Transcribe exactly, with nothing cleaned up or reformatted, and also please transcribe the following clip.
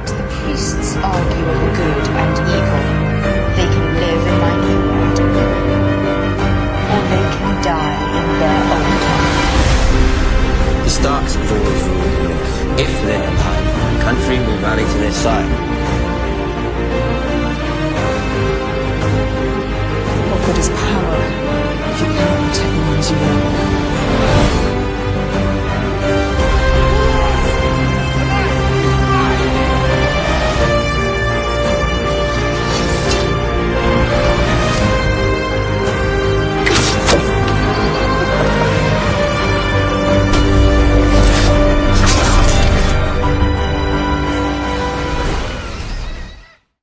let the priests argue over good and evil. They can live in my new world, or they can die in their own time. The Starks have always ruled the North. If they're alive, the country will rally to their side. What good is power if you cannot